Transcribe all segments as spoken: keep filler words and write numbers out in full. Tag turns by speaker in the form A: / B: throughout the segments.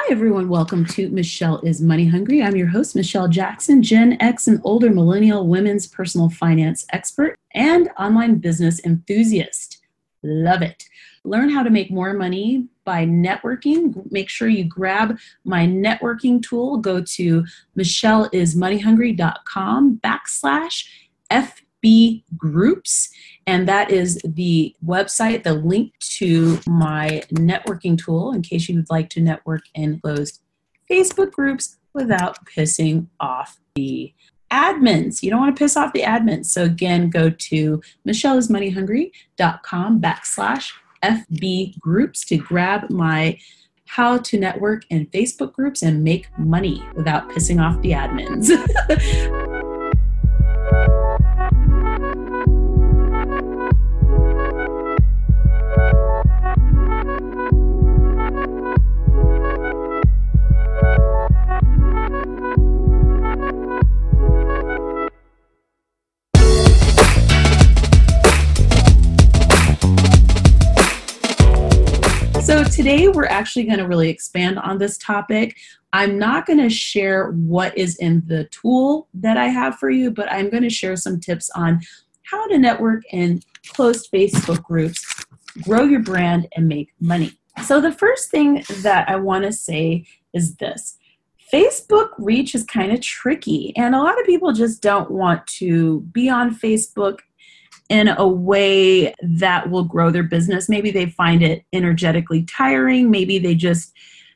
A: Hi, everyone. Welcome to Michelle is Money Hungry. I'm your host, Michelle Jackson, Gen X and older millennial women's personal finance expert and online business enthusiast. Love it. Learn how to make more money by networking. Make sure you grab my networking tool. Go to michelleismoneyhungry.com backslash FB groups. And that is the website, the link to my networking tool in case you would like to network in closed Facebook groups without pissing off the admins. You don't want to piss off the admins. So again, go to michelleismoneyhungry.com backslash FB groups to grab my how to network in Facebook groups and make money without pissing off the admins. So today we're actually going to really expand on this topic. I'm not going to share what is in the tool that I have for you, but I'm going to share some tips on how to network in closed Facebook groups, grow your brand, and make money. So the first thing that I want to say is this. Facebook reach is kind of tricky, and a lot of people just don't want to be on Facebook in a way that will grow their business. Maybe they find it energetically tiring. Maybe they just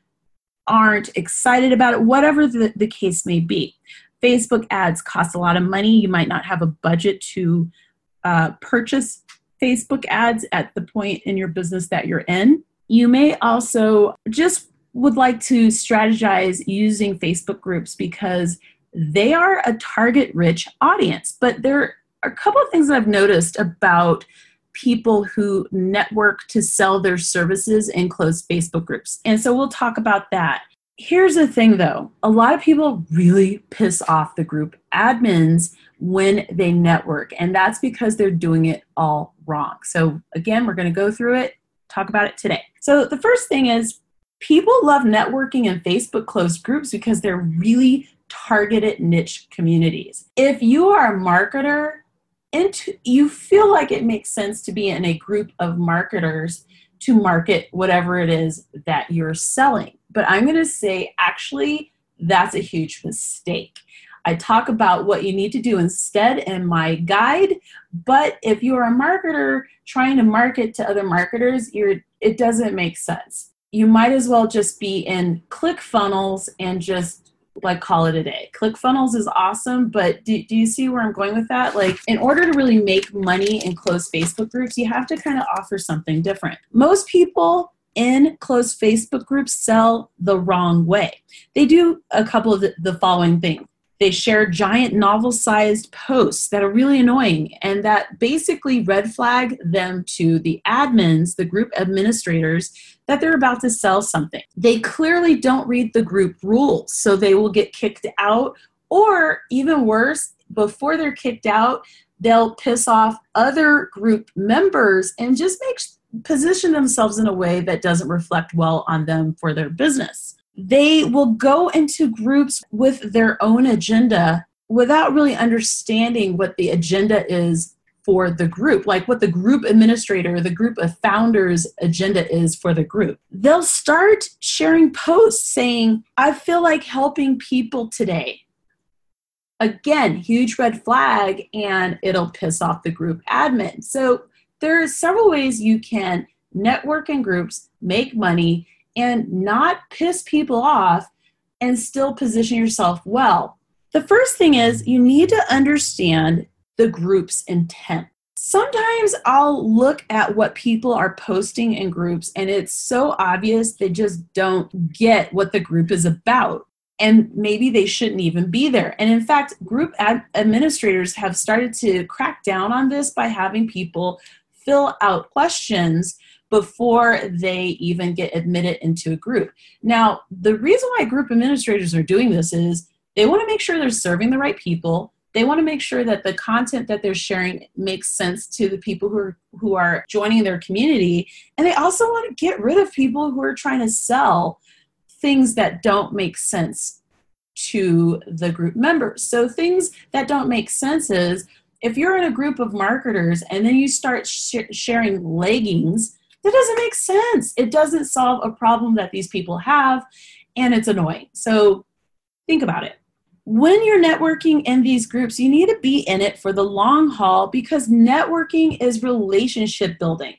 A: aren't excited about it, whatever the, the case may be. Facebook ads cost a lot of money. You might not have a budget to uh, purchase Facebook ads at the point in your business that you're in. You may also just would like to strategize using Facebook groups because they are a target-rich audience, but they're a couple of things that I've noticed about people who network to sell their services in closed Facebook groups. And so we'll talk about that. Here's the thing though, a lot of people really piss off the group admins when they network, and that's because they're doing it all wrong. So again, we're going to go through it, talk about it today. So the first thing is people love networking in Facebook closed groups because they're really targeted niche communities. If you are a marketer, and you feel like it makes sense to be in a group of marketers to market whatever it is that you're selling. But I'm going to say, actually, that's a huge mistake. I talk about what you need to do instead in my guide, but if you're a marketer trying to market to other marketers, you're, it doesn't make sense. You might as well just be in ClickFunnels and just like call it a day. ClickFunnels is awesome, but do, do you see where I'm going with that? Like, in order to really make money in closed Facebook groups, you have to kind of offer something different. Most people in closed Facebook groups sell the wrong way. They do a couple of the, the following things. They share giant novel-sized posts that are really annoying and that basically red flag them to the admins, the group administrators, that they're about to sell something. They clearly don't read the group rules, so they will get kicked out, or even worse, before they're kicked out, they'll piss off other group members and just make position themselves in a way that doesn't reflect well on them for their business. They will go into groups with their own agenda without really understanding what the agenda is for the group, like what the group administrator or the group of founders' agenda is for the group. They'll start sharing posts saying, I feel like helping people today. Again, huge red flag, and it'll piss off the group admin. So there are several ways you can network in groups, make money, and not piss people off and still position yourself well. The first thing is you need to understand the group's intent. Sometimes I'll look at what people are posting in groups and it's so obvious they just don't get what the group is about. And maybe they shouldn't even be there. And in fact, group ad- administrators have started to crack down on this by having people fill out questions before they even get admitted into a group. Now, the reason why group administrators are doing this is they want to make sure they're serving the right people. They want to make sure that the content that they're sharing makes sense to the people who are, who are joining their community. And they also want to get rid of people who are trying to sell things that don't make sense to the group members. So things that don't make sense is if you're in a group of marketers and then you start sh- sharing leggings, that doesn't make sense. It doesn't solve a problem that these people have, and it's annoying. So think about it. When you're networking in these groups, you need to be in it for the long haul because networking is relationship building.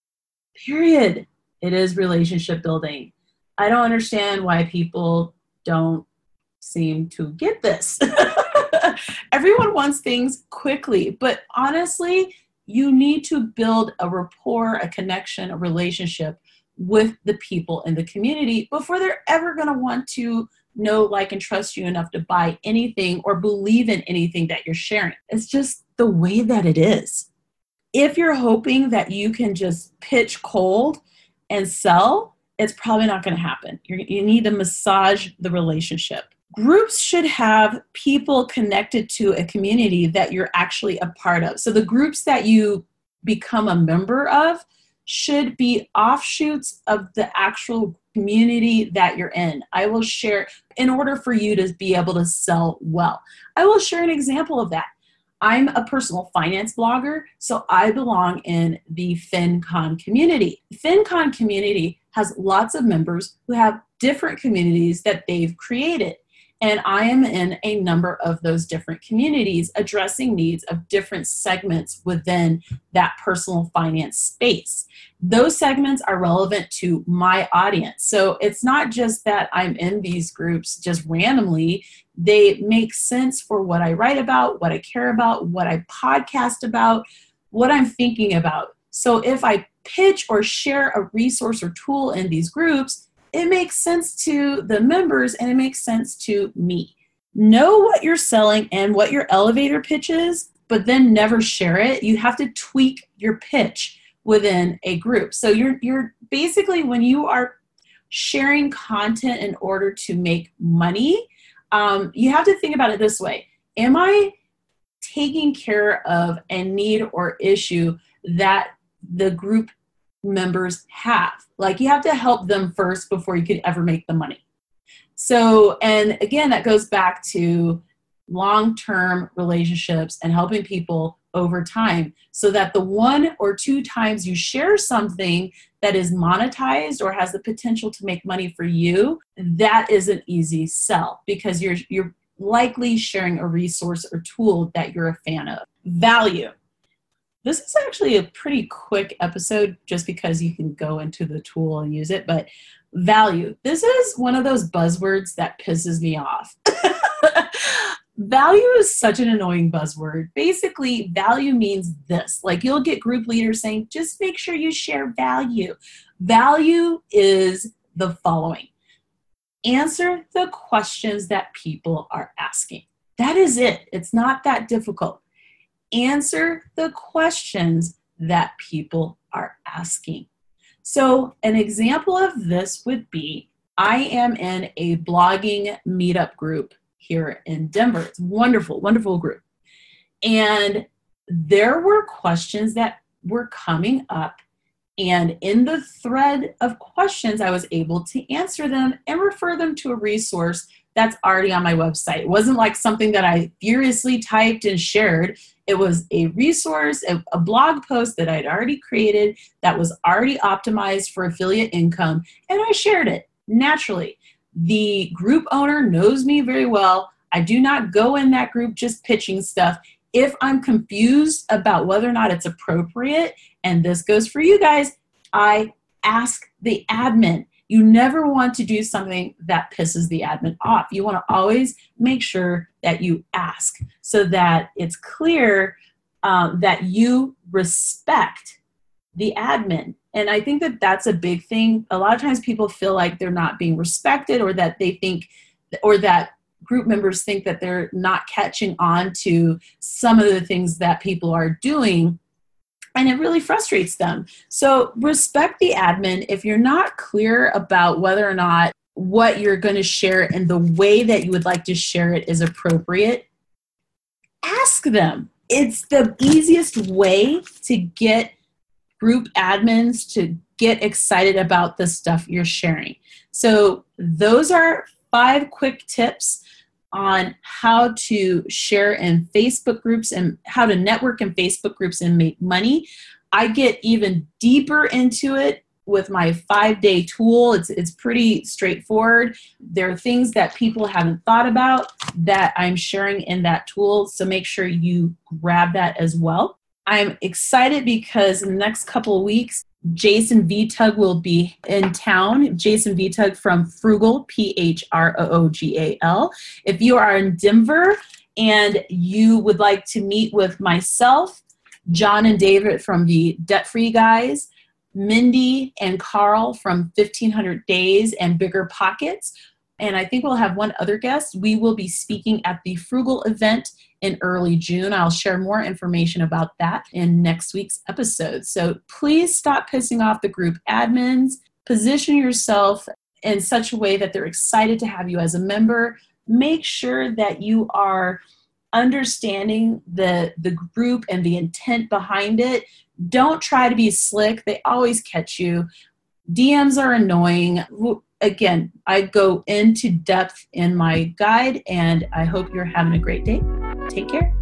A: Period. It is relationship building. I don't understand why people don't seem to get this. Everyone wants things quickly, but honestly, you need to build a rapport, a connection, a relationship with the people in the community before they're ever going to want to know, like, and trust you enough to buy anything or believe in anything that you're sharing. It's just the way that it is. If you're hoping that you can just pitch cold and sell, it's probably not going to happen. You're, you need to massage the relationship. Groups should have people connected to a community that you're actually a part of. So the groups that you become a member of should be offshoots of the actual community that you're in. I will share, in order for you to be able to sell well, I will share an example of that. I'm a personal finance blogger, so I belong in the FinCon community. The FinCon community has lots of members who have different communities that they've created. And I am in a number of those different communities addressing needs of different segments within that personal finance space. Those segments are relevant to my audience. So it's not just that I'm in these groups just randomly. They make sense for what I write about, what I care about, what I podcast about, what I'm thinking about. So if I pitch or share a resource or tool in these groups, it makes sense to the members and it makes sense to me. Know what you're selling and what your elevator pitch is, but then never share it. You have to tweak your pitch within a group. So you're you're basically, when you are sharing content in order to make money, um, you have to think about it this way. Am I taking care of a need or issue that the group members have? Like, you have to help them first before you could ever make the money. So, and again, that goes back to long-term relationships and helping people over time, so that the one or two times you share something that is monetized or has the potential to make money for you, that is an easy sell because you're you're likely sharing a resource or tool that you're a fan of. Value. This is actually a pretty quick episode just because you can go into the tool and use it, but value. This is one of those buzzwords that pisses me off. Value is such an annoying buzzword. Basically, value means this. Like, you'll get group leaders saying, just make sure you share value. Value is the following. Answer the questions that people are asking. That is it. It's not that difficult. Answer the questions that people are asking. So an example of this would be, I am in a blogging meetup group here in Denver. It's a wonderful, wonderful group. And there were questions that were coming up. And in the thread of questions, I was able to answer them and refer them to a resource that's already on my website. It wasn't like something that I furiously typed and shared. It was a resource, a, a blog post that I'd already created that was already optimized for affiliate income, and I shared it naturally. The group owner knows me very well. I do not go in that group just pitching stuff. If I'm confused about whether or not it's appropriate, and this goes for you guys, I ask the admin. You never want to do something that pisses the admin off. You want to always make sure that you ask so that it's clear um, that you respect the admin. And I think that that's a big thing. A lot of times people feel like they're not being respected, or that they think, or that group members think that they're not catching on to some of the things that people are doing. And it really frustrates them. So respect the admin. If you're not clear about whether or not what you're going to share and the way that you would like to share it is appropriate, ask them. It's the easiest way to get group admins to get excited about the stuff you're sharing. So those are five quick tips on how to share in Facebook groups and how to network in Facebook groups and make money. I get even deeper into it with my five-day tool. It's it's pretty straightforward. There are things that people haven't thought about that I'm sharing in that tool, so make sure you grab that as well. I'm excited because in the next couple of weeks, Jason Vitug will be in town. Jason Vitug from Phrougal, P H R O O G A L. If you are in Denver and you would like to meet with myself, John and David from the Debt Free Guys, Mindy and Carl from fifteen hundred Days and Bigger Pockets, and I think we'll have one other guest. We will be speaking at the Phrougal event in early June. I'll share more information about that in next week's episode. So please stop pissing off the group admins. Position yourself in such a way that they're excited to have you as a member. Make sure that you are understanding the, the group and the intent behind it. Don't try to be slick. They always catch you. D Ms are annoying. Again, I go into depth in my guide, and I hope you're having a great day. Take care.